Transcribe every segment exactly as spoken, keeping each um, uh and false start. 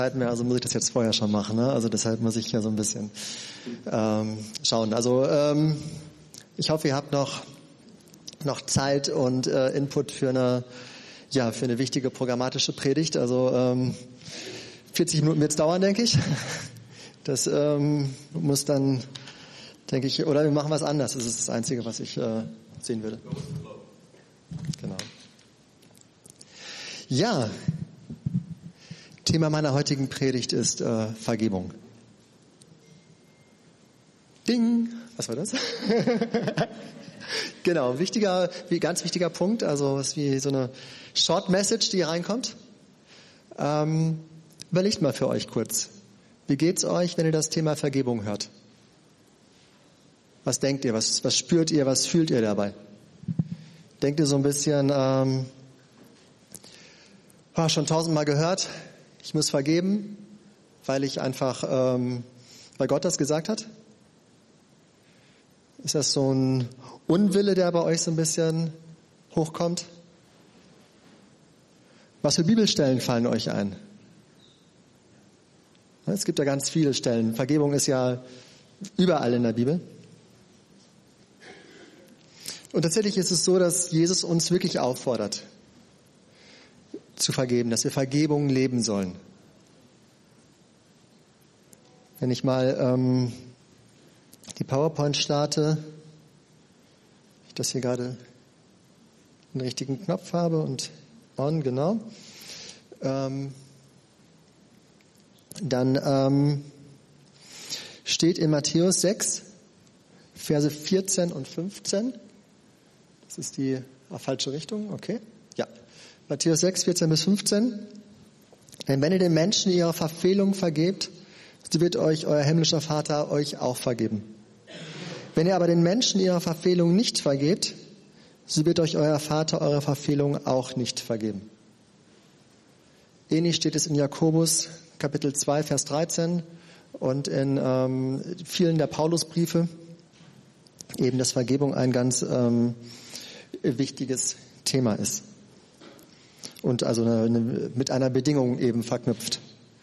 mehr, also muss ich das jetzt vorher schon machen, ne? Also deshalb muss ich ja so ein bisschen ähm, schauen. Also ähm, ich hoffe, ihr habt noch noch Zeit und äh, Input für eine ja für eine wichtige programmatische Predigt. Also ähm, vierzig Minuten wird es dauern, denke ich. Das ähm, muss dann, denke ich, oder wir machen was anders. Das ist das Einzige, was ich äh, sehen würde. Genau. Ja. Thema meiner heutigen Predigt ist äh, Vergebung. Ding! Was war das? Genau, wichtiger, wie ganz wichtiger Punkt, also was wie so eine Short Message, die hier reinkommt. Ähm, überlegt mal für euch kurz. Wie geht's euch, wenn ihr das Thema Vergebung hört? Was denkt ihr? Was, was spürt ihr? Was fühlt ihr dabei? Denkt ihr so ein bisschen, ähm, oh, schon tausendmal gehört, ich muss vergeben, weil ich einfach, ähm, weil Gott das gesagt hat? Ist das so ein Unwille, der bei euch so ein bisschen hochkommt? Was für Bibelstellen fallen euch ein? Es gibt ja ganz viele Stellen. Vergebung ist ja überall in der Bibel. Und tatsächlich ist es so, dass Jesus uns wirklich auffordert, zu vergeben, dass wir Vergebung leben sollen. Wenn ich mal ähm, die PowerPoint starte, ich das hier gerade den richtigen Knopf habe und on, genau, ähm, dann ähm, steht in Matthäus sechs, Verse vierzehn und fünfzehn, das ist die ah, falsche Richtung, okay, ja. Matthäus sechs, vierzehn bis fünfzehn. Denn wenn ihr den Menschen ihre Verfehlung vergebt, so wird euch euer himmlischer Vater euch auch vergeben. Wenn ihr aber den Menschen ihre Verfehlung nicht vergebt, so wird euch euer Vater eure Verfehlung auch nicht vergeben. Ähnlich steht es in Jakobus, Kapitel zwei, Vers dreizehn und in ähm, vielen der Paulusbriefe, eben dass Vergebung ein ganz ähm, wichtiges Thema ist. Und also eine, eine, mit einer Bedingung eben verknüpft.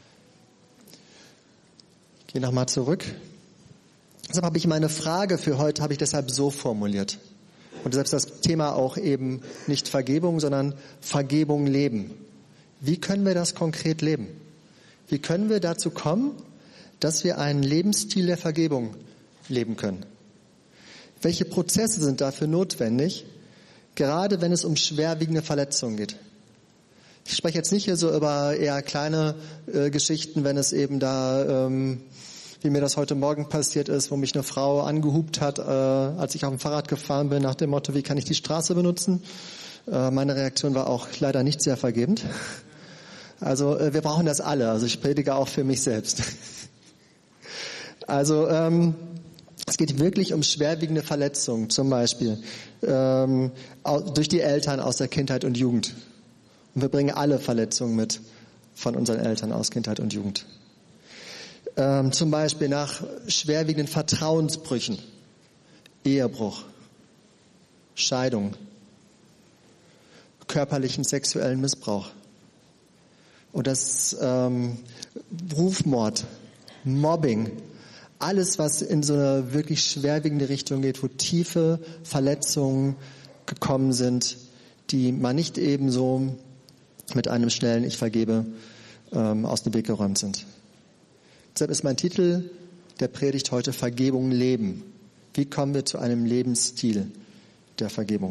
Ich gehe nochmal zurück. Deshalb habe ich meine Frage für heute, habe ich deshalb so formuliert. Und deshalb ist das Thema auch eben nicht Vergebung, sondern Vergebung leben. Wie können wir das konkret leben? Wie können wir dazu kommen, dass wir einen Lebensstil der Vergebung leben können? Welche Prozesse sind dafür notwendig, gerade wenn es um schwerwiegende Verletzungen geht? Ich spreche jetzt nicht hier so über eher kleine äh, Geschichten, wenn es eben da, ähm, wie mir das heute Morgen passiert ist, wo mich eine Frau angehupt hat, äh, als ich auf dem Fahrrad gefahren bin, nach dem Motto, wie kann ich die Straße benutzen? Äh, meine Reaktion war auch leider nicht sehr vergebend. Also äh, wir brauchen das alle, also ich predige auch für mich selbst. Also ähm, es geht wirklich um schwerwiegende Verletzungen, zum Beispiel ähm, durch die Eltern aus der Kindheit und Jugend. Und wir bringen alle Verletzungen mit von unseren Eltern aus Kindheit und Jugend. Ähm, zum Beispiel nach schwerwiegenden Vertrauensbrüchen, Ehebruch, Scheidung, körperlichen sexuellen Missbrauch. Und das ähm, Rufmord, Mobbing, alles, was in so eine wirklich schwerwiegende Richtung geht, wo tiefe Verletzungen gekommen sind, die man nicht eben so mit einem schnellen Ich vergebe ähm, aus dem Weg geräumt sind. Deshalb ist mein Titel der Predigt heute Vergebung leben. Wie kommen wir zu einem Lebensstil der Vergebung?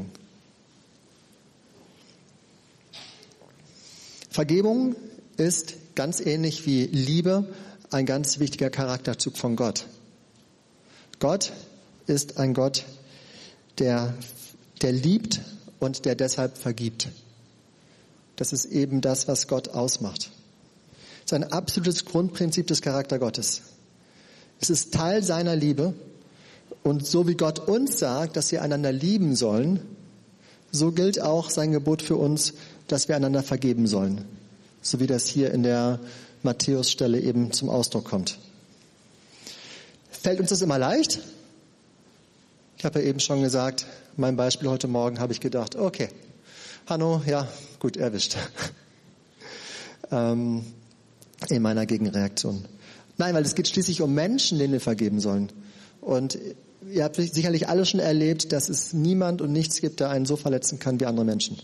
Vergebung ist ganz ähnlich wie Liebe ein ganz wichtiger Charakterzug von Gott. Gott ist ein Gott, der, der liebt und der deshalb vergibt. Das ist eben das, was Gott ausmacht. Es ist ein absolutes Grundprinzip des Charakters Gottes. Es ist Teil seiner Liebe. Und so wie Gott uns sagt, dass wir einander lieben sollen, so gilt auch sein Gebot für uns, dass wir einander vergeben sollen. So wie das hier in der Matthäus-Stelle eben zum Ausdruck kommt. Fällt uns das immer leicht? Ich habe ja eben schon gesagt, mein Beispiel heute Morgen habe ich gedacht, okay, Hanno, ja, gut erwischt. ähm, in meiner Gegenreaktion. Nein, weil es geht schließlich um Menschen, denen wir vergeben sollen. Und ihr habt sicherlich alle schon erlebt, dass es niemand und nichts gibt, der einen so verletzen kann wie andere Menschen.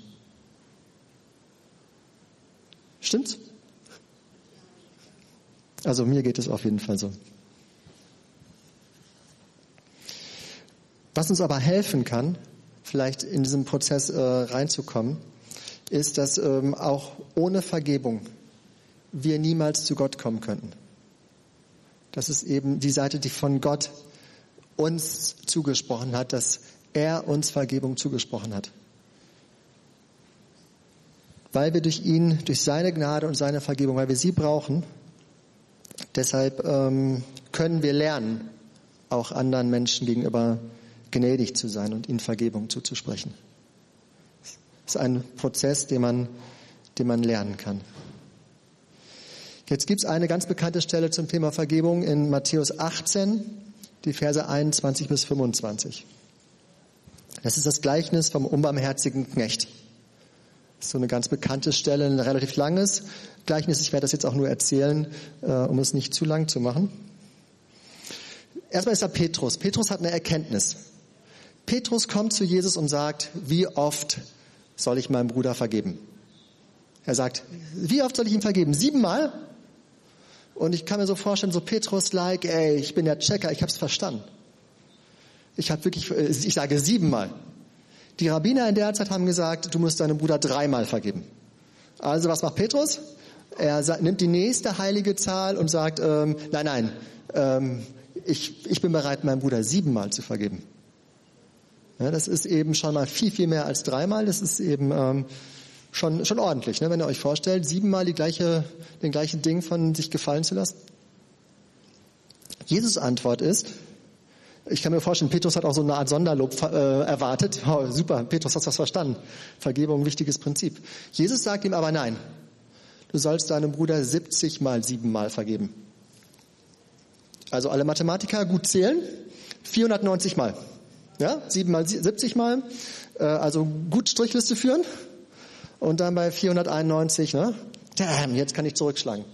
Stimmt's? Also mir geht es auf jeden Fall so. Was uns aber helfen kann, vielleicht in diesen Prozess äh, reinzukommen, ist, dass ähm, auch ohne Vergebung wir niemals zu Gott kommen könnten. Das ist eben die Seite, die von Gott uns zugesprochen hat, dass er uns Vergebung zugesprochen hat. Weil wir durch ihn, durch seine Gnade und seine Vergebung, weil wir sie brauchen, deshalb ähm, können wir lernen, auch anderen Menschen gegenüber gnädig zu sein und ihnen Vergebung zuzusprechen. Das ist ein Prozess, den man, den man lernen kann. Jetzt gibt es eine ganz bekannte Stelle zum Thema Vergebung in Matthäus achtzehn, die Verse einundzwanzig bis fünfundzwanzig. Das ist das Gleichnis vom unbarmherzigen Knecht. Das ist so eine ganz bekannte Stelle, ein relativ langes Gleichnis. Ich werde das jetzt auch nur erzählen, äh, um es nicht zu lang zu machen. Erstmal ist da Petrus. Petrus hat eine Erkenntnis. Petrus kommt zu Jesus und sagt, wie oft soll ich meinem Bruder vergeben? Er sagt, wie oft soll ich ihm vergeben? Siebenmal? Und ich kann mir so vorstellen, so Petrus-like, ey, ich bin der Checker, ich habe es verstanden. Ich habe wirklich, ich sage siebenmal. Die Rabbiner in der Zeit haben gesagt, du musst deinem Bruder dreimal vergeben. Also was macht Petrus? Er nimmt die nächste heilige Zahl und sagt, ähm, nein, nein, ähm, ich, ich bin bereit, meinem Bruder siebenmal zu vergeben. Ja, das ist eben schon mal viel, viel mehr als dreimal. Das ist eben ähm, schon, schon ordentlich, ne? Wenn ihr euch vorstellt, siebenmal die gleiche, den gleichen Ding von sich gefallen zu lassen. Jesus' Antwort ist, ich kann mir vorstellen, Petrus hat auch so eine Art Sonderlob äh, erwartet. Oh, super, Petrus, hast du das verstanden? Vergebung, ein wichtiges Prinzip. Jesus sagt ihm aber nein. Du sollst deinem Bruder siebzig mal siebenmal vergeben. Also alle Mathematiker gut zählen. vierhundertneunzig Mal. Ja, sieben mal siebzig Mal. Äh, also gut Strichliste führen. Und dann bei vierhunderteinundneunzig, ne? Damn, jetzt kann ich zurückschlagen.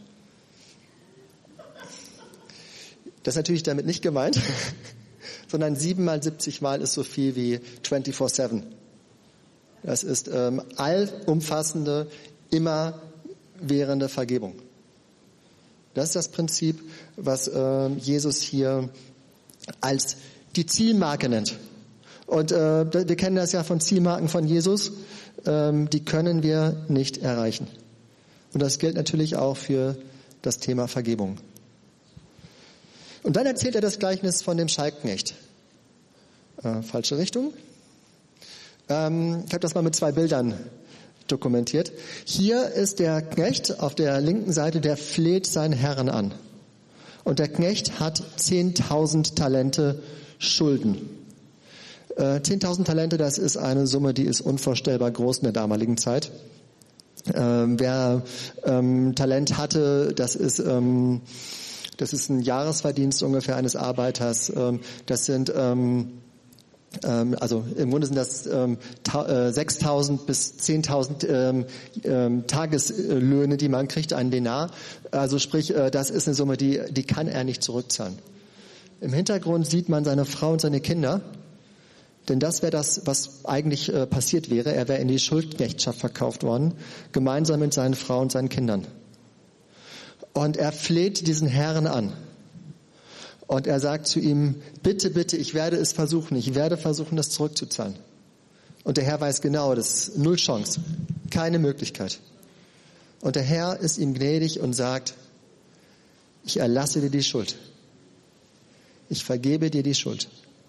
Das ist natürlich damit nicht gemeint, sondern sieben mal siebzig Mal ist so viel wie vierundzwanzig sieben. Das ist ähm, allumfassende, immerwährende Vergebung. Das ist das Prinzip, was äh, Jesus hier als die Zielmarke nennt. Und äh, wir kennen das ja von Zielmarken von Jesus, ähm, die können wir nicht erreichen. Und das gilt natürlich auch für das Thema Vergebung. Und dann erzählt er das Gleichnis von dem Schalkknecht. Äh, falsche Richtung. Ähm, ich habe das mal mit zwei Bildern dokumentiert. Hier ist der Knecht auf der linken Seite, der fleht seinen Herrn an. Und der Knecht hat zehntausend Talente Schulden. Äh, zehntausend Talente, das ist eine Summe, die ist unvorstellbar groß in der damaligen Zeit. Ähm, wer ähm, Talent hatte, das ist ähm, das ist ein Jahresverdienst ungefähr eines Arbeiters. Ähm, das sind ähm, ähm, also im Grunde sind das ähm, ta- äh, sechstausend bis zehntausend ähm, ähm, Tageslöhne, die man kriegt, einen Denar. Also sprich, äh, das ist eine Summe, die die kann er nicht zurückzahlen. Im Hintergrund sieht man seine Frau und seine Kinder. Denn das wäre das, was eigentlich äh, passiert wäre. Er wäre in die Schuldknechtschaft verkauft worden, gemeinsam mit seinen Frau und seinen Kindern. Und er fleht diesen Herrn an. Und er sagt zu ihm, bitte, bitte, ich werde es versuchen. Ich werde versuchen, das zurückzuzahlen. Und der Herr weiß genau, das ist null Chance. Keine Möglichkeit. Und der Herr ist ihm gnädig und sagt, ich erlasse dir die Schuld. Ich vergebe dir die Schuld.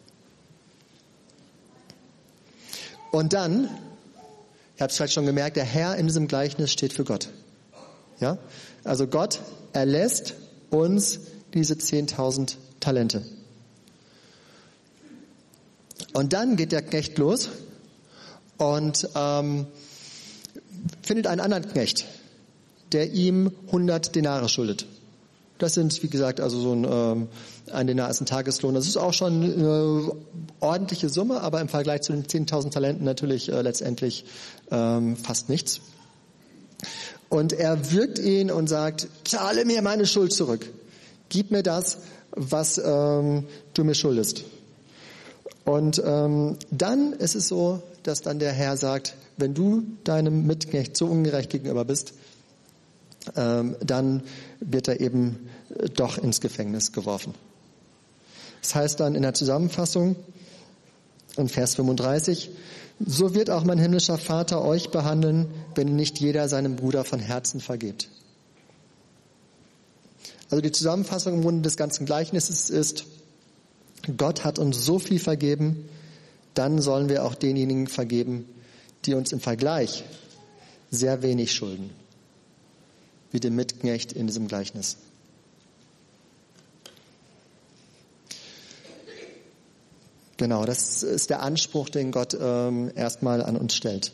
Und dann, ihr habt es vielleicht schon gemerkt, der Herr in diesem Gleichnis steht für Gott. Ja? Also Gott erlässt uns diese zehntausend Talente. Und dann geht der Knecht los und ähm, findet einen anderen Knecht, der ihm hundert Denare schuldet. Das sind, wie gesagt, also so ein, ähm, ein Denar ist ein Tageslohn. Das ist auch schon eine ordentliche Summe, aber im Vergleich zu den zehntausend Talenten natürlich äh, letztendlich ähm, fast nichts. Und er würgt ihn und sagt, zahle mir meine Schuld zurück. Gib mir das, was ähm, du mir schuldest. Und ähm, dann ist es so, dass dann der Herr sagt, wenn du deinem Mitknecht so ungerecht gegenüber bist, ähm, dann wird er eben doch ins Gefängnis geworfen. Das heißt dann in der Zusammenfassung in Vers fünfunddreißig, so wird auch mein himmlischer Vater euch behandeln, wenn nicht jeder seinem Bruder von Herzen vergibt. Also die Zusammenfassung im Grunde des ganzen Gleichnisses ist, Gott hat uns so viel vergeben, dann sollen wir auch denjenigen vergeben, die uns im Vergleich sehr wenig schulden, wie dem Mitknecht in diesem Gleichnis. Genau, das ist der Anspruch, den Gott ähm, erstmal an uns stellt.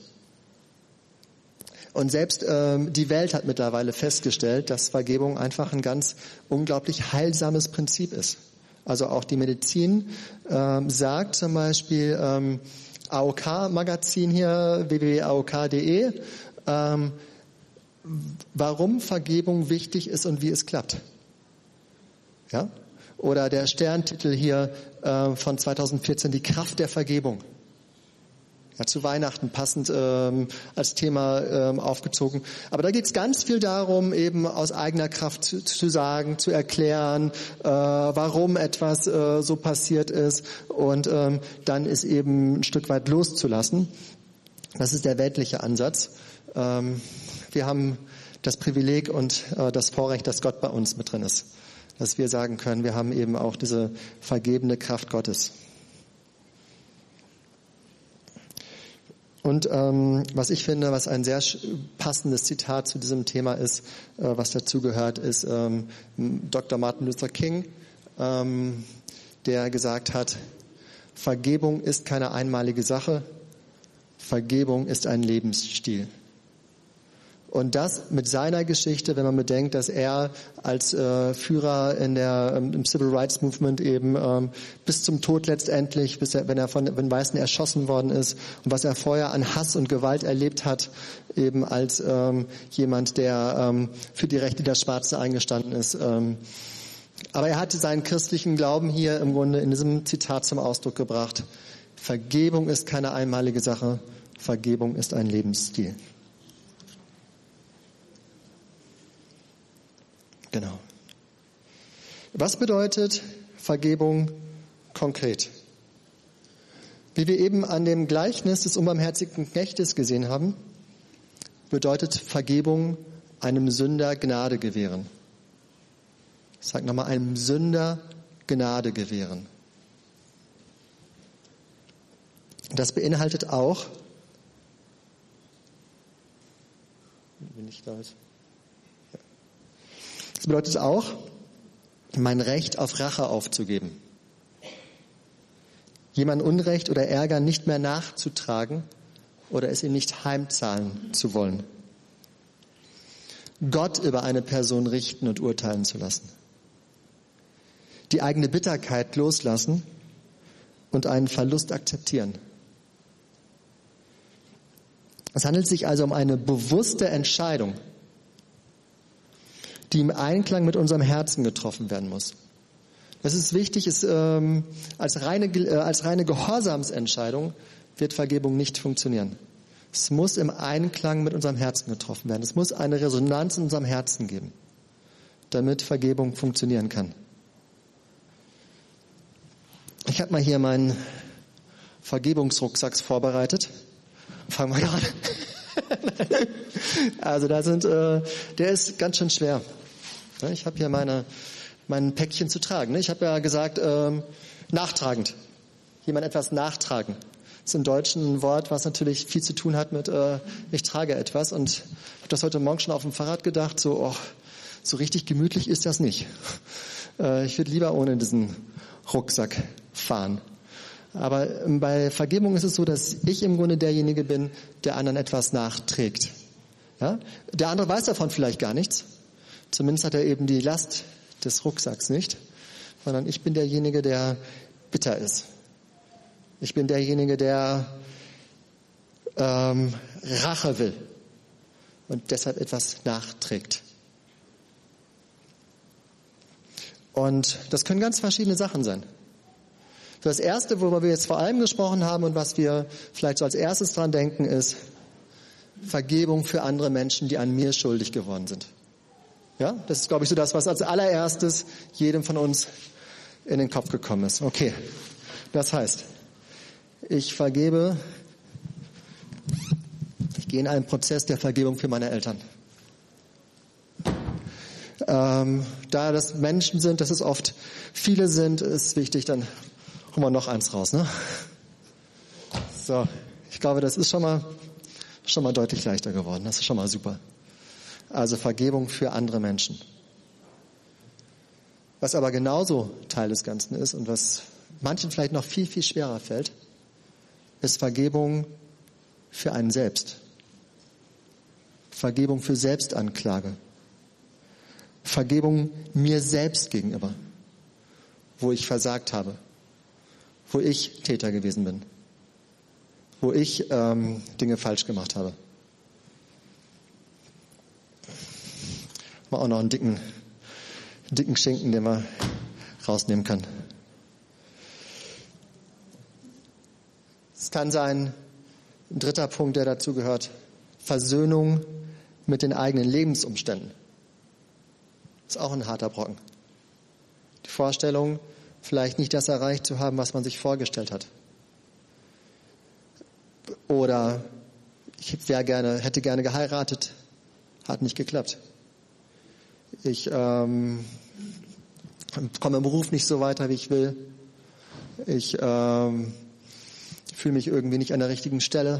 Und selbst ähm, die Welt hat mittlerweile festgestellt, dass Vergebung einfach ein ganz unglaublich heilsames Prinzip ist. Also auch die Medizin ähm, sagt zum Beispiel ähm, A O K-Magazin hier, w w w punkt a o k punkt d e, ähm, warum Vergebung wichtig ist und wie es klappt. Ja? Oder der Sterntitel hier äh, von zweitausendvierzehn, die Kraft der Vergebung. Ja, zu Weihnachten passend ähm, als Thema ähm, aufgezogen. Aber da geht es ganz viel darum, eben aus eigener Kraft zu, zu sagen, zu erklären, äh, warum etwas äh, so passiert ist und ähm, dann ist eben ein Stück weit loszulassen. Das ist der weltliche Ansatz. Ähm, wir haben das Privileg und äh, das Vorrecht, dass Gott bei uns mit drin ist. Dass wir sagen können, wir haben eben auch diese vergebende Kraft Gottes. Und ähm, was ich finde, was ein sehr passendes Zitat zu diesem Thema ist, äh, was dazu gehört, ist ähm, Doktor Martin Luther King, ähm, der gesagt hat, Vergebung ist keine einmalige Sache, Vergebung ist ein Lebensstil. Und das mit seiner Geschichte, wenn man bedenkt, dass er als äh, Führer in der ähm, im Civil Rights Movement eben ähm, bis zum Tod letztendlich, bis er, wenn er von den Weißen erschossen worden ist und was er vorher an Hass und Gewalt erlebt hat, eben als ähm, jemand, der ähm, für die Rechte der Schwarzen eingestanden ist. Ähm, aber er hatte seinen christlichen Glauben hier im Grunde in diesem Zitat zum Ausdruck gebracht. Vergebung ist keine einmalige Sache, Vergebung ist ein Lebensstil. Genau. Was bedeutet Vergebung konkret? Wie wir eben an dem Gleichnis des unbarmherzigen Knechtes gesehen haben, bedeutet Vergebung einem Sünder Gnade gewähren. Ich sage nochmal, einem Sünder Gnade gewähren. Das beinhaltet auch, wenn ich da ist, das bedeutet auch, mein Recht auf Rache aufzugeben. Jemand Unrecht oder Ärger nicht mehr nachzutragen oder es ihm nicht heimzahlen zu wollen. Gott über eine Person richten und urteilen zu lassen. Die eigene Bitterkeit loslassen und einen Verlust akzeptieren. Es handelt sich also um eine bewusste Entscheidung, die im Einklang mit unserem Herzen getroffen werden muss. Das ist wichtig, ist, ähm, als reine, äh, als reine Gehorsamsentscheidung wird Vergebung nicht funktionieren. Es muss im Einklang mit unserem Herzen getroffen werden. Es muss eine Resonanz in unserem Herzen geben, damit Vergebung funktionieren kann. Ich habe mal hier meinen Vergebungsrucksack vorbereitet. Fangen wir gerade. Also da sind, äh, der ist ganz schön schwer. Ich habe hier meine, mein Päckchen zu tragen. Ich habe ja gesagt, ähm, nachtragend. Jemand etwas nachtragen. Das ist im Deutschen ein Wort, was natürlich viel zu tun hat mit, äh, ich trage etwas. Und ich habe das heute Morgen schon auf dem Fahrrad gedacht, so, oh, so richtig gemütlich ist das nicht. Äh, ich würde lieber ohne diesen Rucksack fahren. Aber bei Vergebung ist es so, dass ich im Grunde derjenige bin, der anderen etwas nachträgt. Ja? Der andere weiß davon vielleicht gar nichts. Zumindest hat er eben die Last des Rucksacks nicht. Sondern ich bin derjenige, der bitter ist. Ich bin derjenige, der ähm, Rache will. und deshalb etwas nachträgt. Und das können ganz verschiedene Sachen sein. Das Erste, worüber wir jetzt vor allem gesprochen haben und was wir vielleicht so als erstes dran denken, ist Vergebung für andere Menschen, die an mir schuldig geworden sind. Ja, das ist, glaube ich, so das, was als allererstes jedem von uns in den Kopf gekommen ist. Okay, das heißt, ich vergebe, ich gehe in einen Prozess der Vergebung für meine Eltern. Ähm, da das Menschen sind, dass es oft viele sind, ist wichtig, dann holen wir noch eins raus. Ne? So, ich glaube, das ist schon mal, schon mal deutlich leichter geworden. Das ist schon mal super. Also Vergebung für andere Menschen. Was aber genauso Teil des Ganzen ist und was manchen vielleicht noch viel, viel schwerer fällt, ist Vergebung für einen selbst. Vergebung für Selbstanklage. Vergebung mir selbst gegenüber, wo ich versagt habe, wo ich Täter gewesen bin, wo ich ähm, Dinge falsch gemacht habe. Mal auch noch einen dicken, dicken Schinken, den man rausnehmen kann. Es kann sein, ein dritter Punkt, der dazu gehört, Versöhnung mit den eigenen Lebensumständen. Das ist auch ein harter Brocken. Die Vorstellung, vielleicht nicht das erreicht zu haben, was man sich vorgestellt hat. Oder ich wäre gerne, hätte gerne geheiratet, hat nicht geklappt. Ich ähm, komme im Beruf nicht so weiter, wie ich will. Ich ähm, fühle mich irgendwie nicht an der richtigen Stelle.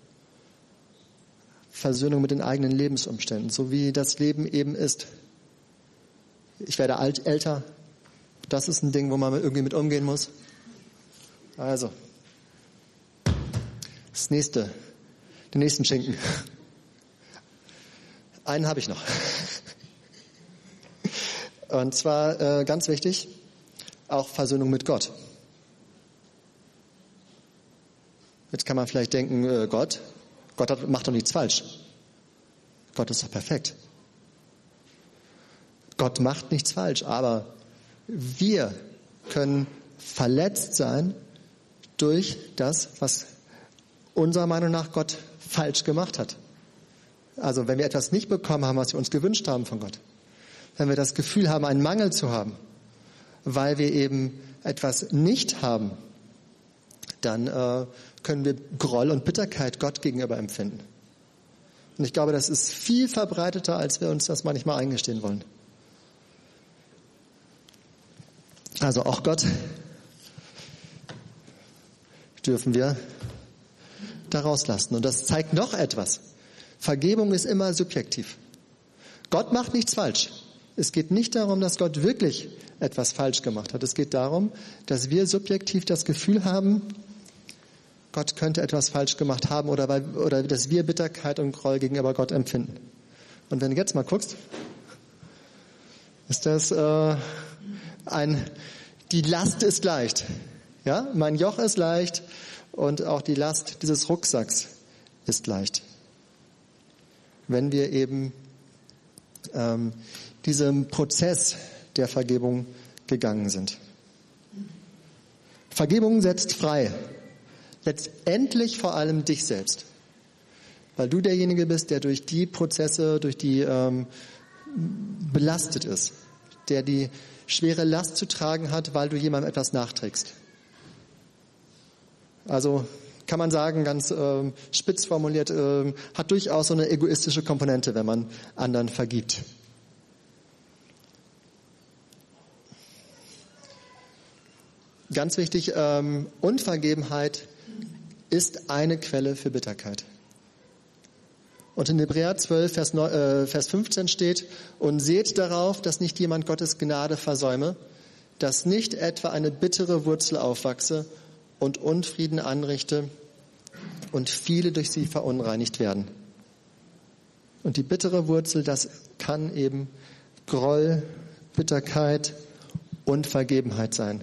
Versöhnung mit den eigenen Lebensumständen, so wie das Leben eben ist. Ich werde alt, älter. Das ist ein Ding, wo man irgendwie mit umgehen muss. Also, das nächste, den nächsten Schinken. Einen habe ich noch. Und zwar äh, ganz wichtig, auch Versöhnung mit Gott. Jetzt kann man vielleicht denken, äh, Gott, Gott hat, macht doch nichts falsch. Gott ist doch perfekt. Gott macht nichts falsch, aber wir können verletzt sein durch das, was unserer Meinung nach Gott falsch gemacht hat. Also wenn wir etwas nicht bekommen haben, was wir uns gewünscht haben von Gott, wenn wir das Gefühl haben, einen Mangel zu haben, weil wir eben etwas nicht haben, dann äh, können wir Groll und Bitterkeit Gott gegenüber empfinden. Und ich glaube, das ist viel verbreiteter, als wir uns das manchmal eingestehen wollen. Also auch Gott dürfen wir da rauslassen. Und das zeigt noch etwas. Vergebung ist immer subjektiv. Gott macht nichts falsch. Es geht nicht darum, dass Gott wirklich etwas falsch gemacht hat. Es geht darum, dass wir subjektiv das Gefühl haben, Gott könnte etwas falsch gemacht haben oder, weil, oder dass wir Bitterkeit und Groll gegenüber Gott empfinden. Und wenn du jetzt mal guckst, ist das äh, ein, die Last ist leicht. Ja, mein Joch ist leicht und auch die Last dieses Rucksacks ist leicht. Wenn wir eben ähm, diesem Prozess der Vergebung gegangen sind. Vergebung setzt frei. Letztendlich vor allem dich selbst. Weil du derjenige bist, der durch die Prozesse, durch die ähm, belastet ist. Der die schwere Last zu tragen hat, weil du jemandem etwas nachträgst. Also kann man sagen, ganz ähm, spitz formuliert, ähm, hat durchaus so eine egoistische Komponente, wenn man anderen vergibt. Ganz wichtig, ähm, Unvergebenheit ist eine Quelle für Bitterkeit. Und in Hebräer zwölf, Vers, neun, äh, Vers fünfzehn steht, und seht darauf, dass nicht jemand Gottes Gnade versäume, dass nicht etwa eine bittere Wurzel aufwachse und Unfrieden anrichte und viele durch sie verunreinigt werden. Und die bittere Wurzel, das kann eben Groll, Bitterkeit, Unvergebenheit sein.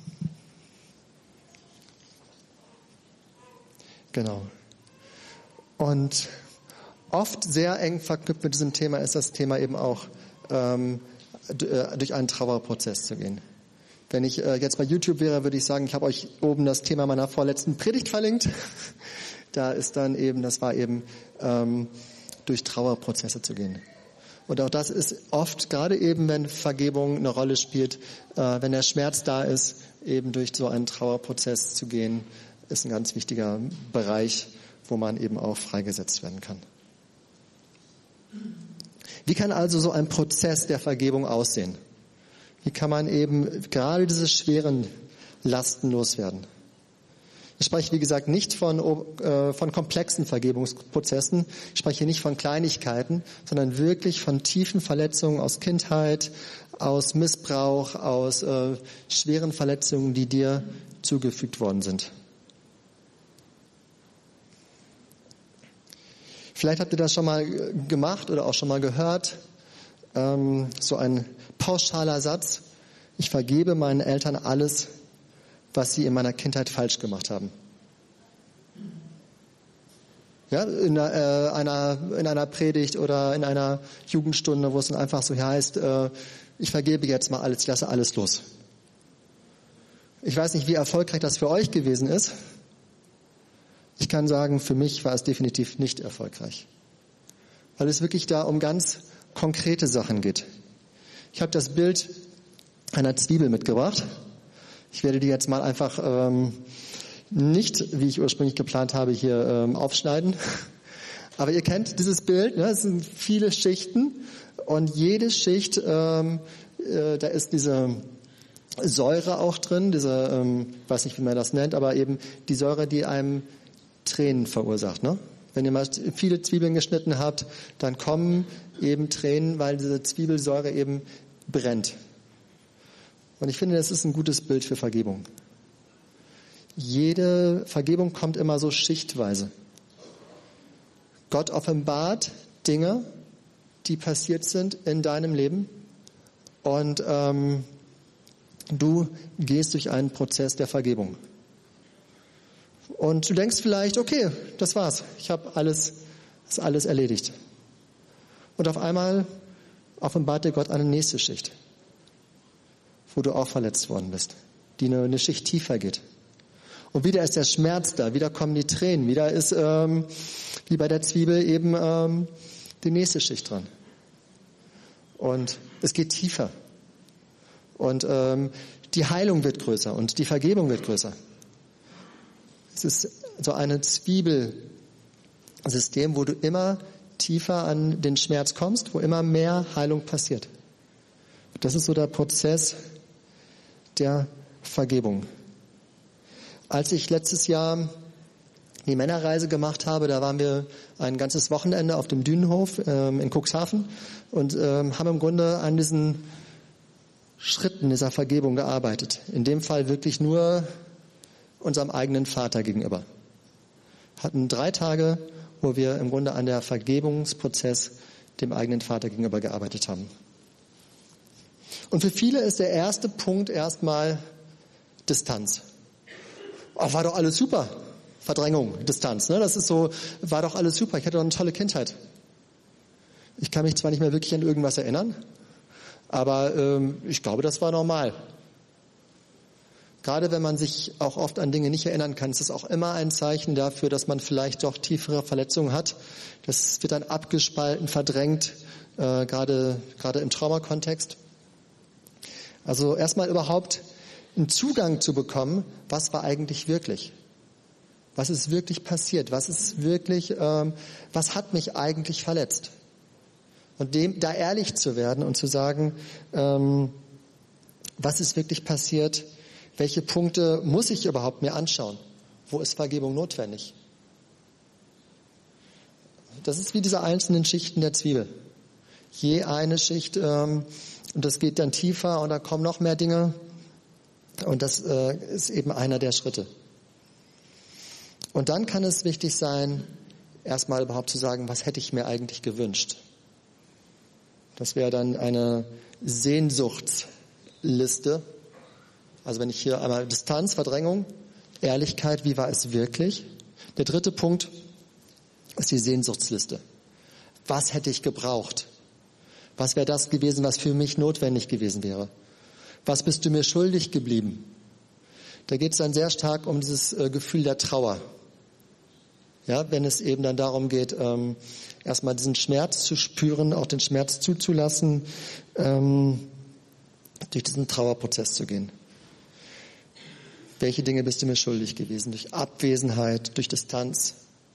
Genau. Und oft sehr eng verknüpft mit diesem Thema ist das Thema eben auch, ähm, durch einen Trauerprozess zu gehen. Wenn ich äh, jetzt bei YouTube wäre, würde ich sagen, ich habe euch oben das Thema meiner vorletzten Predigt verlinkt. Da ist dann eben, das war eben, ähm, durch Trauerprozesse zu gehen. Und auch das ist oft, gerade eben, wenn Vergebung eine Rolle spielt, äh, wenn der Schmerz da ist, eben durch so einen Trauerprozess zu gehen, ist ein ganz wichtiger Bereich, wo man eben auch freigesetzt werden kann. Wie kann also so ein Prozess der Vergebung aussehen? Wie kann man eben gerade diese schweren Lasten loswerden? Ich spreche, wie gesagt, nicht von, äh, von komplexen Vergebungsprozessen. Ich spreche nicht von Kleinigkeiten, sondern wirklich von tiefen Verletzungen aus Kindheit, aus Missbrauch, aus äh, schweren Verletzungen, die dir zugefügt worden sind. Vielleicht habt ihr das schon mal gemacht oder auch schon mal gehört. Ähm, so ein pauschaler Satz: Ich vergebe meinen Eltern alles, was sie in meiner Kindheit falsch gemacht haben. Ja, in einer, äh, einer, in einer Predigt oder in einer Jugendstunde, wo es dann einfach so heißt, äh, ich vergebe jetzt mal alles, ich lasse alles los. Ich weiß nicht, wie erfolgreich das für euch gewesen ist. Ich kann sagen, für mich war es definitiv nicht erfolgreich. Weil es wirklich da um ganz konkrete Sachen geht. Ich habe das Bild einer Zwiebel mitgebracht. Ich werde die jetzt mal einfach ähm, nicht, wie ich ursprünglich geplant habe, hier ähm, aufschneiden. Aber ihr kennt dieses Bild, ne? Es sind viele Schichten und jede Schicht, ähm, äh, da ist diese Säure auch drin, diese, ähm, weiß nicht, wie man das nennt, aber eben die Säure, die einem Tränen verursacht. Ne? Wenn ihr mal viele Zwiebeln geschnitten habt, dann kommen eben Tränen, weil diese Zwiebelsäure eben brennt. Und ich finde, das ist ein gutes Bild für Vergebung. Jede Vergebung kommt immer so schichtweise. Gott offenbart Dinge, die passiert sind in deinem Leben, und ähm, du gehst durch einen Prozess der Vergebung. Und du denkst vielleicht, okay, das war's. Ich habe alles, ist alles erledigt. Und auf einmal offenbart dir Gott eine nächste Schicht, wo du auch verletzt worden bist, die eine, eine Schicht tiefer geht. Und wieder ist der Schmerz da, wieder kommen die Tränen, wieder ist, ähm, wie bei der Zwiebel, eben ähm, die nächste Schicht dran. Und es geht tiefer. Und ähm, die Heilung wird größer und die Vergebung wird größer. Es ist so ein Zwiebelsystem, wo du immer tiefer an den Schmerz kommst, wo immer mehr Heilung passiert. Das ist so der Prozess der Vergebung. Als ich letztes Jahr die Männerreise gemacht habe, da waren wir ein ganzes Wochenende auf dem Dünenhof ähm, in Cuxhaven und ähm, haben im Grunde an diesen Schritten dieser Vergebung gearbeitet. In dem Fall wirklich nur unserem eigenen Vater gegenüber. Hatten drei Tage, wo wir im Grunde an der Vergebungsprozess dem eigenen Vater gegenüber gearbeitet haben. Und für viele ist der erste Punkt erstmal Distanz. Oh, war doch alles super. Verdrängung, Distanz. Ne? Das ist so, war doch alles super. Ich hatte doch eine tolle Kindheit. Ich kann mich zwar nicht mehr wirklich an irgendwas erinnern, aber ähm, ich glaube, das war normal. Gerade wenn man sich auch oft an Dinge nicht erinnern kann, ist es auch immer ein Zeichen dafür, dass man vielleicht doch tiefere Verletzungen hat. Das wird dann abgespalten, verdrängt, äh, gerade, gerade im Traumakontext. Also erstmal überhaupt einen Zugang zu bekommen, was war eigentlich wirklich? Was ist wirklich passiert? Was ist wirklich, ähm, was hat mich eigentlich verletzt? Und dem, da ehrlich zu werden und zu sagen, ähm, was ist wirklich passiert? Welche Punkte muss ich überhaupt mir anschauen? Wo ist Vergebung notwendig? Das ist wie diese einzelnen Schichten der Zwiebel. Je eine Schicht, ähm, und das geht dann tiefer und da kommen noch mehr Dinge. Und das äh, ist eben einer der Schritte. Und dann kann es wichtig sein, erstmal überhaupt zu sagen, was hätte ich mir eigentlich gewünscht? Das wäre dann eine Sehnsuchtsliste. Also wenn ich hier einmal Distanz, Verdrängung, Ehrlichkeit, wie war es wirklich? Der dritte Punkt, ist die Sehnsuchtsliste. Was hätte ich gebraucht? Was wäre das gewesen, was für mich notwendig gewesen wäre? Was bist du mir schuldig geblieben? Da geht es dann sehr stark um dieses äh, Gefühl der Trauer. Ja, wenn es eben dann darum geht, ähm, erstmal diesen Schmerz zu spüren, auch den Schmerz zuzulassen, ähm, durch diesen Trauerprozess zu gehen. Welche Dinge bist du mir schuldig gewesen? Durch Abwesenheit, durch Distanz.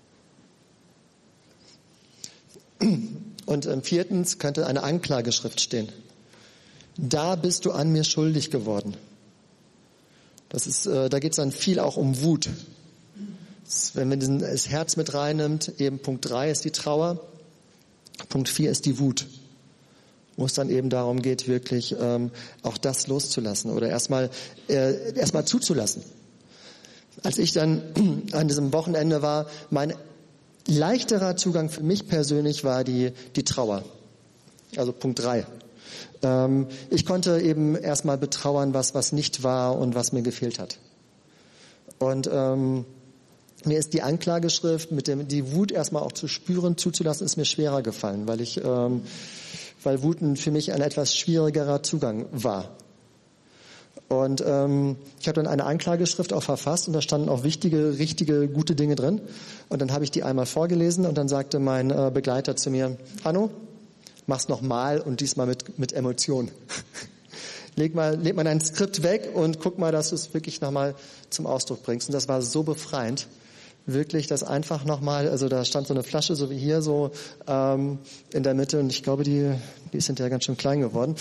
Und ähm, viertens könnte eine Anklageschrift stehen. Da bist du an mir schuldig geworden. Das ist, äh, da geht es dann viel auch um Wut. Das, wenn man diesen, das Herz mit reinnimmt, eben Punkt drei ist die Trauer, Punkt vier ist die Wut. Wo es dann eben darum geht, wirklich ähm, auch das loszulassen oder erstmal äh, erstmal zuzulassen. Als ich dann an diesem Wochenende war, mein leichterer Zugang für mich persönlich war die, die Trauer. Also Punkt drei. Ähm, ich konnte eben erstmal betrauern, was, was nicht war und was mir gefehlt hat. Und ähm, mir ist die Anklageschrift, mit dem, die Wut erstmal auch zu spüren, zuzulassen, ist mir schwerer gefallen, weil ich, ähm, weil Wut für mich ein etwas schwierigerer Zugang war. Und ähm, ich habe dann eine Anklageschrift auch verfasst und da standen auch wichtige, richtige, gute Dinge drin. Und dann habe ich die einmal vorgelesen und dann sagte mein äh, Begleiter zu mir, Hanno, mach's nochmal und diesmal mit, mit Emotion. leg mal, leg mal dein Skript weg und guck mal, dass du es wirklich nochmal zum Ausdruck bringst. Und das war so befreiend. Wirklich das einfach nochmal, also da stand so eine Flasche, so wie hier, so ähm, in der Mitte und ich glaube, die, die ist hinterher ganz schön klein geworden.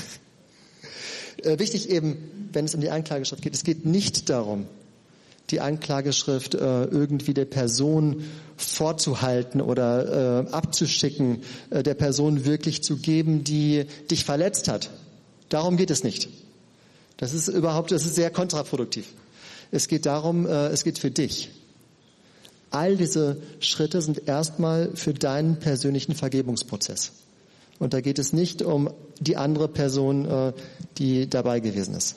äh, wichtig eben, wenn es um die Anklageschrift geht, es geht nicht darum, die Anklageschrift äh, irgendwie der Person vorzuhalten oder äh, abzuschicken, äh, der Person wirklich zu geben, die dich verletzt hat. Darum geht es nicht. Das ist überhaupt, das ist sehr kontraproduktiv. Es geht darum, äh, es geht für dich. All diese Schritte sind erstmal für deinen persönlichen Vergebungsprozess. Und da geht es nicht um die andere Person, die dabei gewesen ist.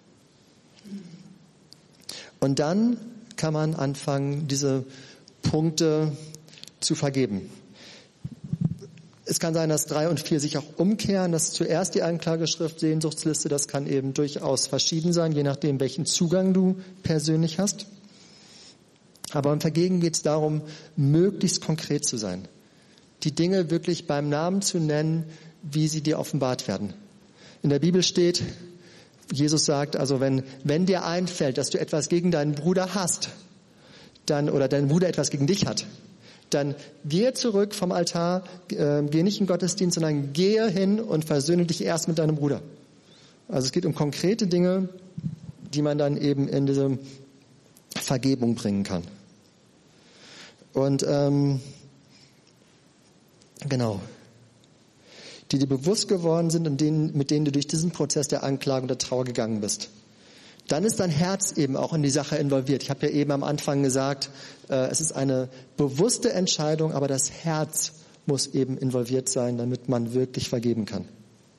Und dann kann man anfangen, diese Punkte zu vergeben. Es kann sein, dass drei und vier sich auch umkehren. Das ist zuerst die Anklageschrift, Sehnsuchtsliste. Das kann eben durchaus verschieden sein, je nachdem, welchen Zugang du persönlich hast. Aber im Vergeben geht es darum, möglichst konkret zu sein. Die Dinge wirklich beim Namen zu nennen, wie sie dir offenbart werden. In der Bibel steht, Jesus sagt, also wenn, wenn dir einfällt, dass du etwas gegen deinen Bruder hast, dann, oder dein Bruder etwas gegen dich hat, dann gehe zurück vom Altar, äh, geh nicht in den Gottesdienst, sondern gehe hin und versöhne dich erst mit deinem Bruder. Also es geht um konkrete Dinge, die man dann eben in diese Vergebung bringen kann. Und ähm, genau, die dir bewusst geworden sind und denen, mit denen du durch diesen Prozess der Anklage und der Trauer gegangen bist. Dann ist dein Herz eben auch in die Sache involviert. Ich habe ja eben am Anfang gesagt, äh, es ist eine bewusste Entscheidung, aber das Herz muss eben involviert sein, damit man wirklich vergeben kann.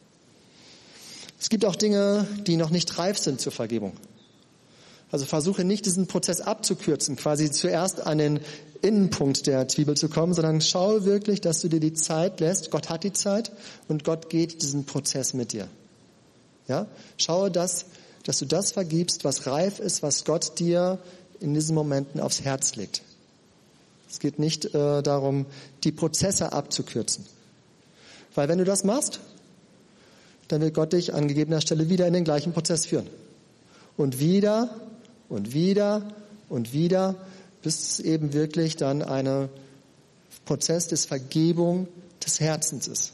Es gibt auch Dinge, die noch nicht reif sind zur Vergebung. Also versuche nicht, diesen Prozess abzukürzen, quasi zuerst an den Innenpunkt der Zwiebel zu kommen, sondern schau wirklich, dass du dir die Zeit lässt. Gott hat die Zeit und Gott geht diesen Prozess mit dir. Ja? Schaue, dass, dass du das vergibst, was reif ist, was Gott dir in diesen Momenten aufs Herz legt. Es geht nicht äh, darum, die Prozesse abzukürzen. Weil wenn du das machst, dann wird Gott dich an gegebener Stelle wieder in den gleichen Prozess führen. Und wieder und wieder und wieder, bis es eben wirklich dann ein Prozess des Vergebung des Herzens ist.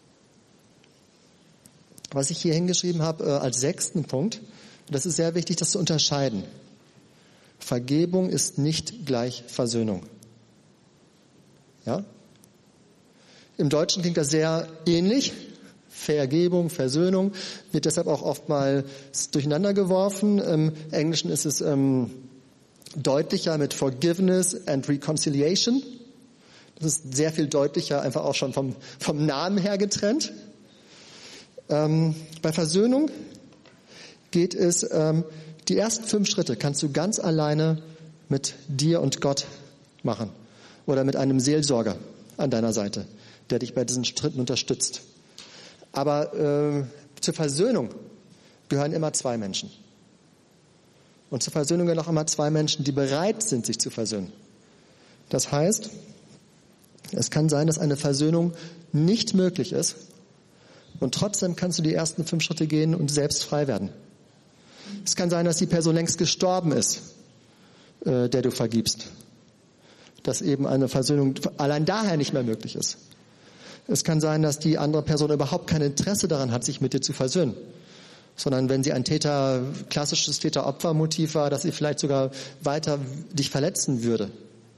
Was ich hier hingeschrieben habe äh, als sechsten Punkt, und das ist sehr wichtig, das zu unterscheiden. Vergebung ist nicht gleich Versöhnung. Ja? Im Deutschen klingt das sehr ähnlich. Vergebung, Versöhnung wird deshalb auch oftmals durcheinander geworfen. Im Englischen ist es ähm, deutlicher mit Forgiveness and Reconciliation. Das ist sehr viel deutlicher, einfach auch schon vom, vom Namen her getrennt. Ähm, bei Versöhnung geht es, ähm, die ersten fünf Schritte kannst du ganz alleine mit dir und Gott machen. oder mit einem Seelsorger an deiner Seite, der dich bei diesen Schritten unterstützt. Aber äh, zur Versöhnung gehören immer zwei Menschen. Und zur Versöhnung gehören auch immer zwei Menschen, die bereit sind, sich zu versöhnen. Das heißt, es kann sein, dass eine Versöhnung nicht möglich ist und trotzdem kannst du die ersten fünf Schritte gehen und selbst frei werden. Es kann sein, dass die Person längst gestorben ist, äh, der du vergibst. Dass eben eine Versöhnung allein daher nicht mehr möglich ist. Es kann sein, dass die andere Person überhaupt kein Interesse daran hat, sich mit dir zu versöhnen. Sondern wenn sie ein Täter, klassisches Täter-Opfer-Motiv war, dass sie vielleicht sogar weiter dich verletzen würde.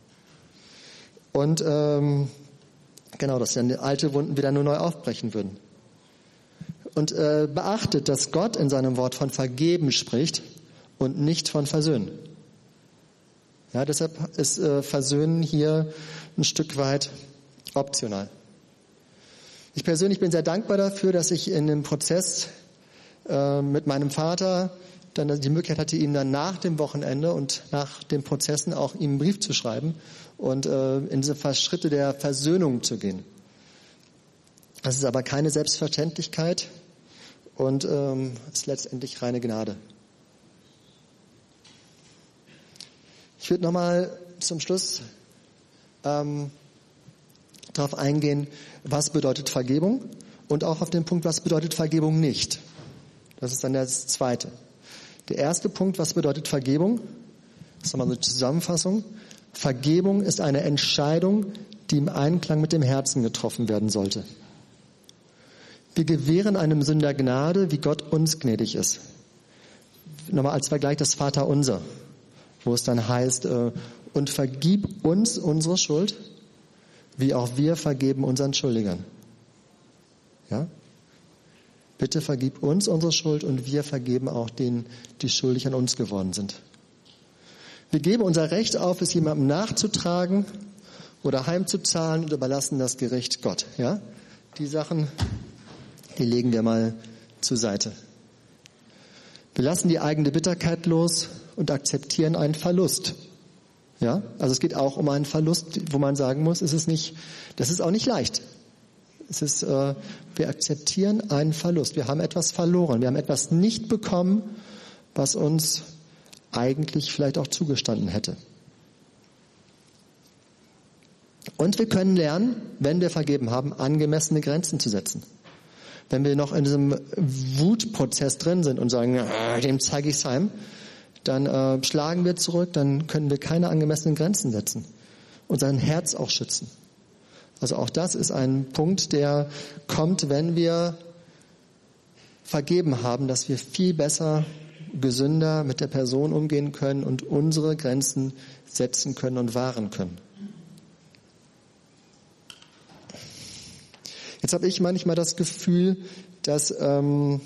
Und ähm, genau, dass dann alte Wunden wieder nur neu aufbrechen würden. Und äh, beachtet, dass Gott in seinem Wort von Vergeben spricht und nicht von Versöhnen. Ja, deshalb ist äh, Versöhnen hier ein Stück weit optional. Ich persönlich bin sehr dankbar dafür, dass ich in dem Prozess äh, mit meinem Vater dann die Möglichkeit hatte, ihm dann nach dem Wochenende und nach den Prozessen auch ihm einen Brief zu schreiben und äh, in diese Schritte der Versöhnung zu gehen. Das ist aber keine Selbstverständlichkeit und ähm, ist letztendlich reine Gnade. Ich würde nochmal zum Schluss ähm, darauf eingehen, was bedeutet Vergebung und auch auf den Punkt, was bedeutet Vergebung nicht. Das ist dann das Zweite. Der erste Punkt, was bedeutet Vergebung? Das ist nochmal eine Zusammenfassung. Vergebung ist eine Entscheidung, die im Einklang mit dem Herzen getroffen werden sollte. Wir gewähren einem Sünder Gnade, wie Gott uns gnädig ist. Nochmal als Vergleich das Vaterunser, wo es dann heißt, äh, und vergib uns unsere Schuld, wie auch wir vergeben unseren Schuldigern. Ja? Bitte vergib uns unsere Schuld und wir vergeben auch denen, die schuldig an uns geworden sind. Wir geben unser Recht auf, es jemandem nachzutragen oder heimzuzahlen und überlassen das Gericht Gott. Ja? Die Sachen, die legen wir mal zur Seite. Wir lassen die eigene Bitterkeit los und akzeptieren einen Verlust. Ja? Also es geht auch um einen Verlust, wo man sagen muss, es ist nicht, das ist auch nicht leicht. Es ist, äh, wir akzeptieren einen Verlust. Wir haben etwas verloren. Wir haben etwas nicht bekommen, was uns eigentlich vielleicht auch zugestanden hätte. Und wir können lernen, wenn wir vergeben haben, angemessene Grenzen zu setzen. Wenn wir noch in diesem Wutprozess drin sind und sagen, äh, dem zeige ich's heim, dann äh, schlagen wir zurück, dann können wir keine angemessenen Grenzen setzen und sein Herz auch schützen. Also auch das ist ein Punkt, der kommt, wenn wir vergeben haben, dass wir viel besser, gesünder mit der Person umgehen können und unsere Grenzen setzen können und wahren können. Jetzt habe ich manchmal das Gefühl, dass, ähm,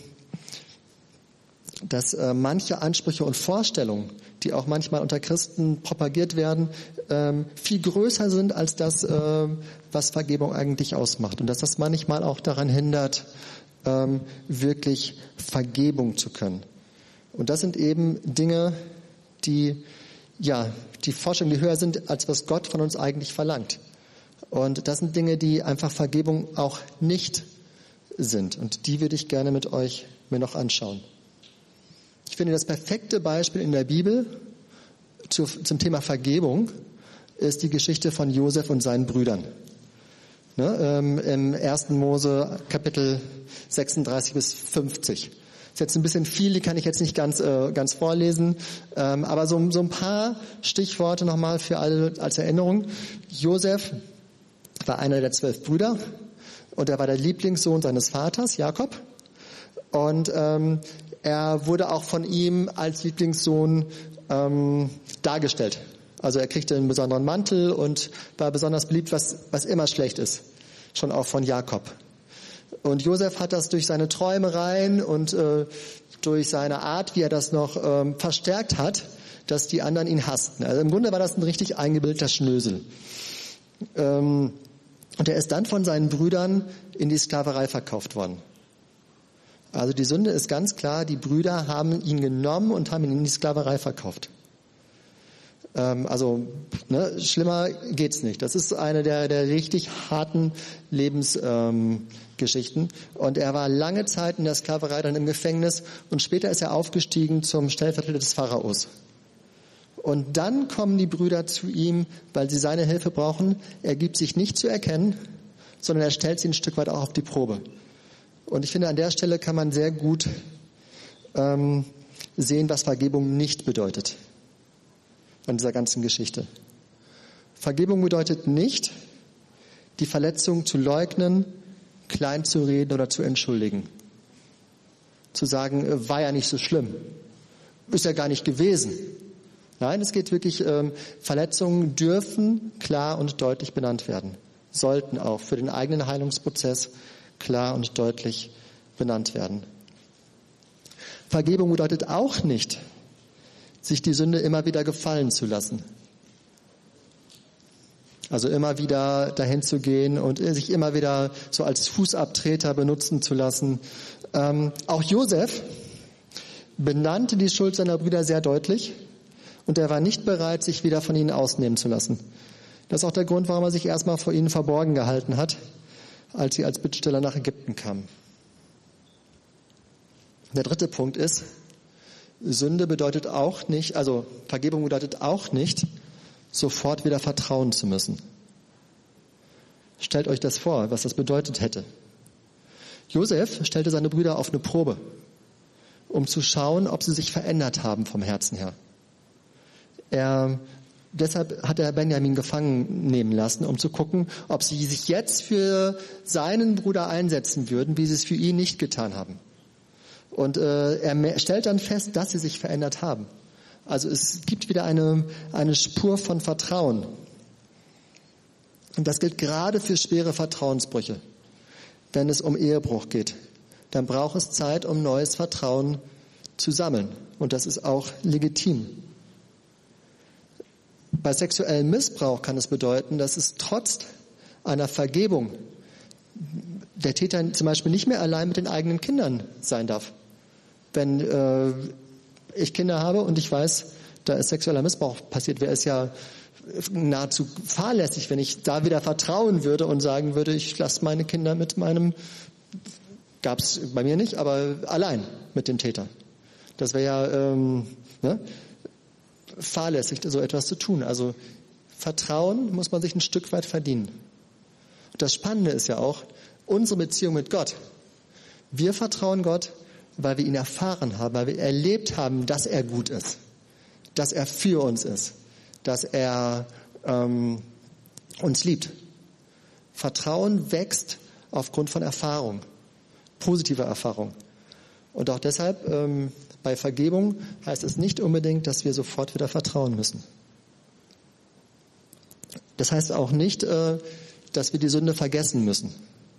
dass äh, manche Ansprüche und Vorstellungen, die auch manchmal unter Christen propagiert werden, ähm, viel größer sind als das, äh, was Vergebung eigentlich ausmacht. Und dass das manchmal auch daran hindert, ähm, wirklich Vergebung zu können. Und das sind eben Dinge, die, ja, die Vorstellungen, die höher sind, als was Gott von uns eigentlich verlangt. Und das sind Dinge, die einfach Vergebung auch nicht sind. Und die würde ich gerne mit euch mir noch anschauen. Ich finde, das perfekte Beispiel in der Bibel zu, zum Thema Vergebung ist die Geschichte von Josef und seinen Brüdern. Ne, ähm, im ersten Mose Kapitel sechsunddreißig bis fünfzig. Das ist jetzt ein bisschen viel, die kann ich jetzt nicht ganz, äh, ganz vorlesen, ähm, aber so, so ein paar Stichworte nochmal für alle als Erinnerung. Josef war einer der zwölf Brüder und er war der Lieblingssohn seines Vaters, Jakob. Und ähm, er wurde auch von ihm als Lieblingssohn ähm, dargestellt. Also er kriegte einen besonderen Mantel und war besonders beliebt, was, was immer schlecht ist. Schon auch von Jakob. Und Josef hat das durch seine Träumereien und äh, durch seine Art, wie er das noch ähm, verstärkt hat, dass die anderen ihn hassten. Also im Grunde war das ein richtig eingebildeter Schnösel. Ähm, und er ist dann von seinen Brüdern in die Sklaverei verkauft worden. Also die Sünde ist ganz klar, die Brüder haben ihn genommen und haben ihn in die Sklaverei verkauft. Ähm, also ne, schlimmer geht's nicht. Das ist eine der, der richtig harten Lebensgeschichten. Ähm, und er war lange Zeit in der Sklaverei, dann im Gefängnis und später ist er aufgestiegen zum Stellvertreter des Pharaos. Und dann kommen die Brüder zu ihm, weil sie seine Hilfe brauchen. Er gibt sich nicht zu erkennen, sondern er stellt sie ein Stück weit auch auf die Probe. Und ich finde, an der Stelle kann man sehr gut ähm, sehen, was Vergebung nicht bedeutet an dieser ganzen Geschichte. Vergebung bedeutet nicht, die Verletzung zu leugnen, klein zu reden oder zu entschuldigen. Zu sagen, war ja nicht so schlimm, ist ja gar nicht gewesen. Nein, es geht wirklich, ähm, Verletzungen dürfen klar und deutlich benannt werden. Sollten auch für den eigenen Heilungsprozess klar und deutlich benannt werden. Vergebung bedeutet auch nicht, sich die Sünde immer wieder gefallen zu lassen. Also immer wieder dahin zu gehen und sich immer wieder so als Fußabtreter benutzen zu lassen. Ähm, auch Josef benannte die Schuld seiner Brüder sehr deutlich und er war nicht bereit, sich wieder von ihnen ausnehmen zu lassen. Das ist auch der Grund, warum er sich erstmal vor ihnen verborgen gehalten hat, als sie als Bittsteller nach Ägypten kamen. Der dritte Punkt ist, Sünde bedeutet auch nicht, also Vergebung bedeutet auch nicht, sofort wieder vertrauen zu müssen. Stellt euch das vor, was das bedeutet hätte. Josef stellte seine Brüder auf eine Probe, um zu schauen, ob sie sich verändert haben vom Herzen her. Er, deshalb hat er Benjamin gefangen nehmen lassen, um zu gucken, ob sie sich jetzt für seinen Bruder einsetzen würden, wie sie es für ihn nicht getan haben. Und äh, er stellt dann fest, dass sie sich verändert haben. Also es gibt wieder eine, eine Spur von Vertrauen. Und das gilt gerade für schwere Vertrauensbrüche. Wenn es um Ehebruch geht, dann braucht es Zeit, um neues Vertrauen zu sammeln. Und das ist auch legitim. Bei sexuellem Missbrauch kann es bedeuten, dass es trotz einer Vergebung der Täter zum Beispiel nicht mehr allein mit den eigenen Kindern sein darf. Wenn äh, ich Kinder habe und ich weiß, da ist sexueller Missbrauch passiert, wäre es ja nahezu fahrlässig, wenn ich da wieder vertrauen würde und sagen würde, ich lasse meine Kinder mit meinem, gab es bei mir nicht, aber allein mit dem Täter. Das wäre ja ähm, ne, fahrlässig, so etwas zu tun. Also Vertrauen muss man sich ein Stück weit verdienen. Und das Spannende ist ja auch unsere Beziehung mit Gott. Wir vertrauen Gott, weil wir ihn erfahren haben, weil wir erlebt haben, dass er gut ist, dass er für uns ist, dass er ähm, uns liebt. Vertrauen wächst aufgrund von Erfahrung, positiver Erfahrung. Und auch deshalb, ähm, bei Vergebung heißt es nicht unbedingt, dass wir sofort wieder vertrauen müssen. Das heißt auch nicht, äh, dass wir die Sünde vergessen müssen.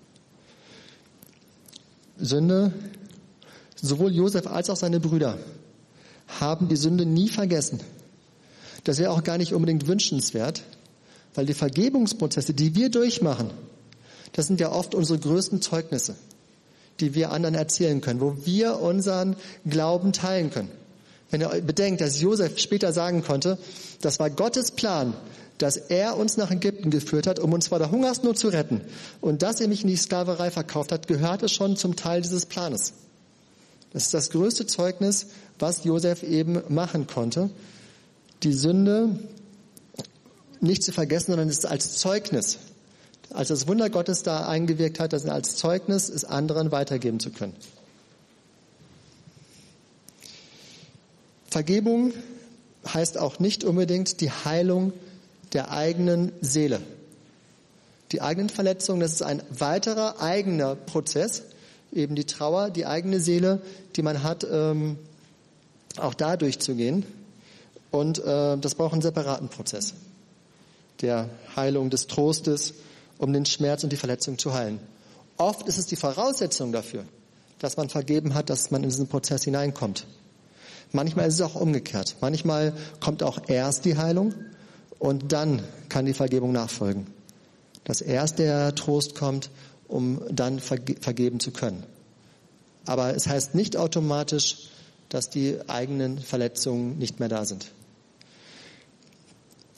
Sünde, sowohl Josef als auch seine Brüder haben die Sünde nie vergessen. Das wäre auch gar nicht unbedingt wünschenswert, weil die Vergebungsprozesse, die wir durchmachen, das sind ja oft unsere größten Zeugnisse, die wir anderen erzählen können, wo wir unseren Glauben teilen können. Wenn ihr bedenkt, dass Josef später sagen konnte, das war Gottes Plan, dass er uns nach Ägypten geführt hat, um uns vor der Hungersnot zu retten. Und dass er mich in die Sklaverei verkauft hat, gehörte schon zum Teil dieses Planes. Das ist das größte Zeugnis, was Josef eben machen konnte. Die Sünde nicht zu vergessen, sondern es ist als Zeugnis, als das Wunder Gottes da eingewirkt hat, das als Zeugnis es anderen weitergeben zu können. Vergebung heißt auch nicht unbedingt die Heilung der eigenen Seele. Die eigenen Verletzungen, das ist ein weiterer eigener Prozess, eben die Trauer, die eigene Seele, die man hat, ähm, auch da durchzugehen. Und äh, das braucht einen separaten Prozess der Heilung, des Trostes, um den Schmerz und die Verletzung zu heilen. Oft ist es die Voraussetzung dafür, dass man vergeben hat, dass man in diesen Prozess hineinkommt. Manchmal ist es auch umgekehrt. Manchmal kommt auch erst die Heilung und dann kann die Vergebung nachfolgen. Dass erst der Trost kommt, um dann verge- vergeben zu können. Aber es heißt nicht automatisch, dass die eigenen Verletzungen nicht mehr da sind.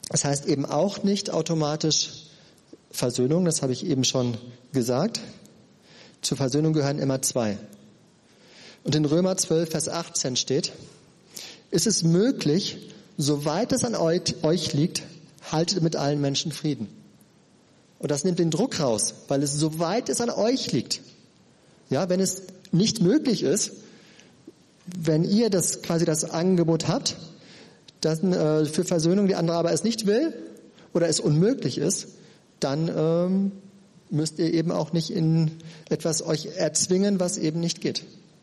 Das heißt eben auch nicht automatisch Versöhnung, das habe ich eben schon gesagt. Zur Versöhnung gehören immer zwei. Und in Römer zwölf, Vers achtzehn steht, ist es möglich, soweit es an euch liegt, haltet mit allen Menschen Frieden. Und das nimmt den Druck raus, weil es soweit es an euch liegt. Ja, wenn es nicht möglich ist, wenn ihr das quasi das Angebot habt, dann äh, für Versöhnung, die andere aber es nicht will oder es unmöglich ist, dann ähm, müsst ihr eben auch nicht in etwas euch erzwingen, was eben nicht geht.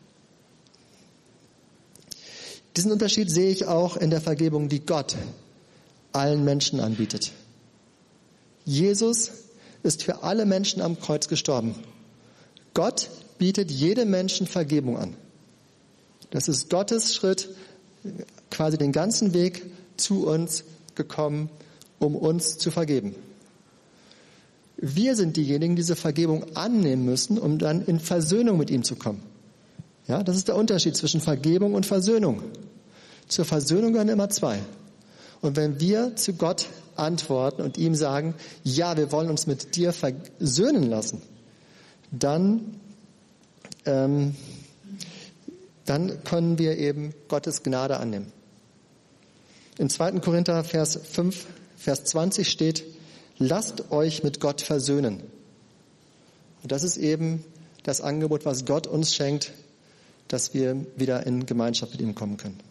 Diesen Unterschied sehe ich auch in der Vergebung, die Gott allen Menschen anbietet. Jesus ist für alle Menschen am Kreuz gestorben. Gott bietet jedem Menschen Vergebung an. Das ist Gottes Schritt, quasi den ganzen Weg zu uns gekommen, um uns zu vergeben. Wir sind diejenigen, die diese Vergebung annehmen müssen, um dann in Versöhnung mit ihm zu kommen. Ja, das ist der Unterschied zwischen Vergebung und Versöhnung. Zur Versöhnung gehören immer zwei. Und wenn wir zu Gott antworten und ihm sagen, ja, wir wollen uns mit dir versöhnen lassen, dann, ähm, dann können wir eben Gottes Gnade annehmen. In zweiten Korinther Vers fünf, Vers zwanzig steht, lasst euch mit Gott versöhnen. Und das ist eben das Angebot, was Gott uns schenkt, dass wir wieder in Gemeinschaft mit ihm kommen können.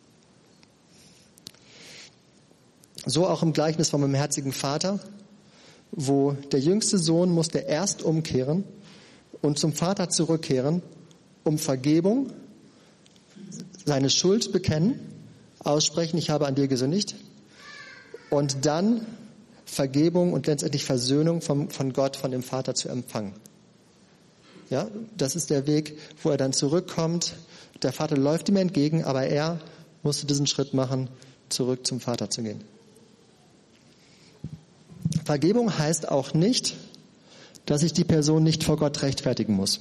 So auch im Gleichnis vom barmherzigen Vater, wo der jüngste Sohn musste erst umkehren und zum Vater zurückkehren, um Vergebung, seine Schuld bekennen, aussprechen, ich habe an dir gesündigt, und dann Vergebung und letztendlich Versöhnung vom, von Gott, von dem Vater zu empfangen. Ja, das ist der Weg, wo er dann zurückkommt. Der Vater läuft ihm entgegen, aber er musste diesen Schritt machen, zurück zum Vater zu gehen. Vergebung heißt auch nicht, dass ich die Person nicht vor Gott rechtfertigen muss.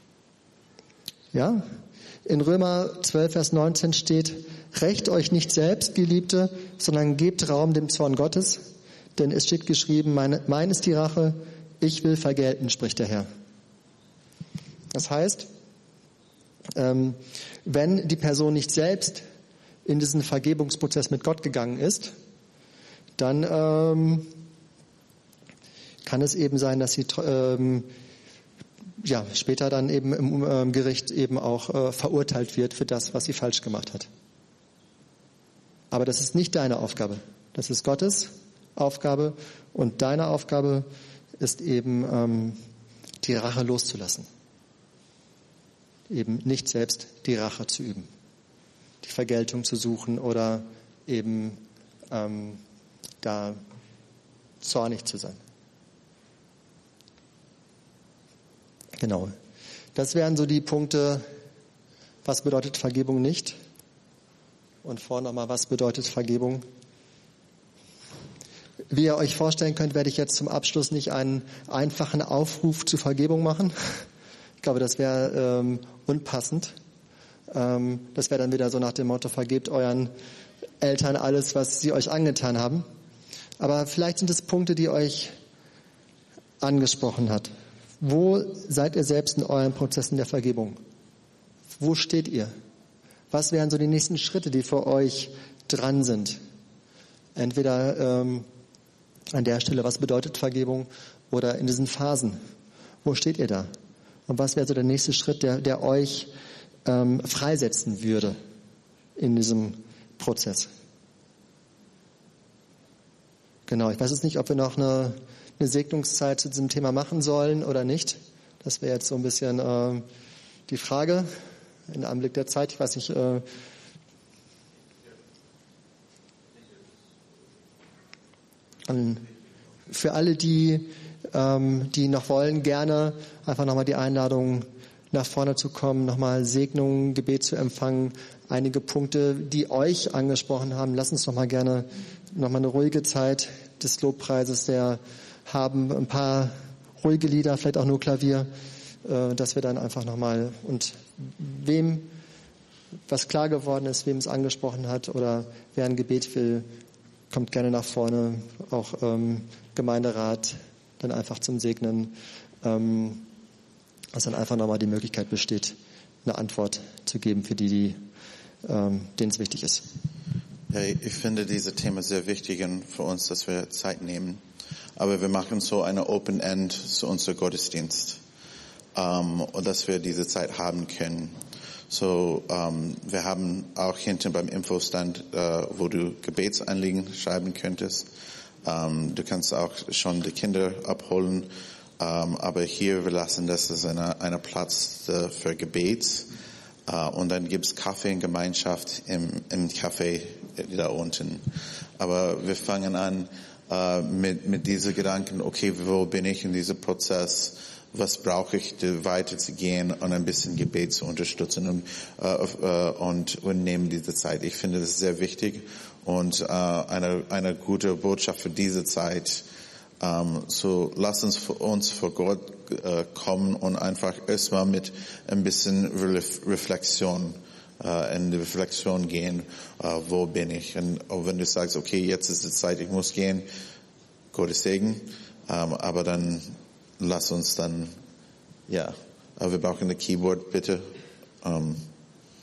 Ja? In Römer zwölf, Vers neunzehn steht, rächt euch nicht selbst, Geliebte, sondern gebt Raum dem Zorn Gottes, denn es steht geschrieben, meine, mein ist die Rache, ich will vergelten, spricht der Herr. Das heißt, ähm, wenn die Person nicht selbst in diesen Vergebungsprozess mit Gott gegangen ist, dann ähm, kann es eben sein, dass sie ähm, ja, später dann eben im ähm, Gericht eben auch äh, verurteilt wird für das, was sie falsch gemacht hat. Aber das ist nicht deine Aufgabe. Das ist Gottes Aufgabe und deine Aufgabe ist eben ähm, die Rache loszulassen. Eben nicht selbst die Rache zu üben, die Vergeltung zu suchen oder eben ähm, da zornig zu sein. Genau. Das wären so die Punkte, was bedeutet Vergebung nicht? Und vorne nochmal, was bedeutet Vergebung? Wie ihr euch vorstellen könnt, werde ich jetzt zum Abschluss nicht einen einfachen Aufruf zur Vergebung machen. Ich glaube, das wäre ähm, unpassend. Ähm, das wäre dann wieder so nach dem Motto, vergebt euren Eltern alles, was sie euch angetan haben. Aber vielleicht sind es Punkte, die euch angesprochen hat. Wo seid ihr selbst in euren Prozessen der Vergebung? Wo steht ihr? Was wären so die nächsten Schritte, die für euch dran sind? Entweder ähm, an der Stelle, was bedeutet Vergebung, oder in diesen Phasen. Wo steht ihr da? Und was wäre so der nächste Schritt, der, der euch ähm, freisetzen würde in diesem Prozess? Genau, ich weiß jetzt nicht, ob wir noch eine, eine Segnungszeit zu diesem Thema machen sollen oder nicht. Das wäre jetzt so ein bisschen äh, die Frage im Anblick der Zeit. Ich weiß nicht, äh, für alle, die, ähm, die noch wollen, gerne einfach nochmal die Einladung, nach vorne zu kommen, nochmal Segnungen, Gebet zu empfangen. Einige Punkte, die euch angesprochen haben, lasst uns nochmal gerne nochmal eine ruhige Zeit des Lobpreises der haben, ein paar ruhige Lieder, vielleicht auch nur Klavier, äh, dass wir dann einfach nochmal, und wem was klar geworden ist, wem es angesprochen hat oder wer ein Gebet will, kommt gerne nach vorne, auch ähm, Gemeinderat, dann einfach zum Segnen, ähm, dass dann einfach nochmal die Möglichkeit besteht, eine Antwort zu geben für die, die ähm, denen es wichtig ist. Ja, ich finde dieses Thema sehr wichtig und für uns, dass wir Zeit nehmen. Aber wir machen so eine Open End zu unserem Gottesdienst, ähm, und dass wir diese Zeit haben können. So, ähm, wir haben auch hinten beim Infostand, äh, wo du Gebetsanliegen schreiben könntest. Ähm, du kannst auch schon die Kinder abholen. Ähm, aber hier, wir lassen das als eine, eine Platz äh, für Gebet. Äh, und dann gibt's Kaffee in Gemeinschaft im, im Café da unten. Aber wir fangen an äh, mit, mit diesen Gedanken, okay, wo bin ich in diesem Prozess? Was brauche ich, weiterzugehen und ein bisschen Gebet zu unterstützen und, äh, und, und nehmen diese Zeit. Ich finde das sehr wichtig und äh, eine, eine gute Botschaft für diese Zeit. Ähm, so lass uns für uns vor Gott äh, kommen und einfach erstmal mit ein bisschen Ref- Reflexion äh, in die Reflexion gehen, äh, wo bin ich? Und, und wenn du sagst, okay, jetzt ist die Zeit, ich muss gehen, Gottes Segen, ähm, aber dann lass uns dann, ja, aber wir brauchen ein Keyboard, bitte. Um,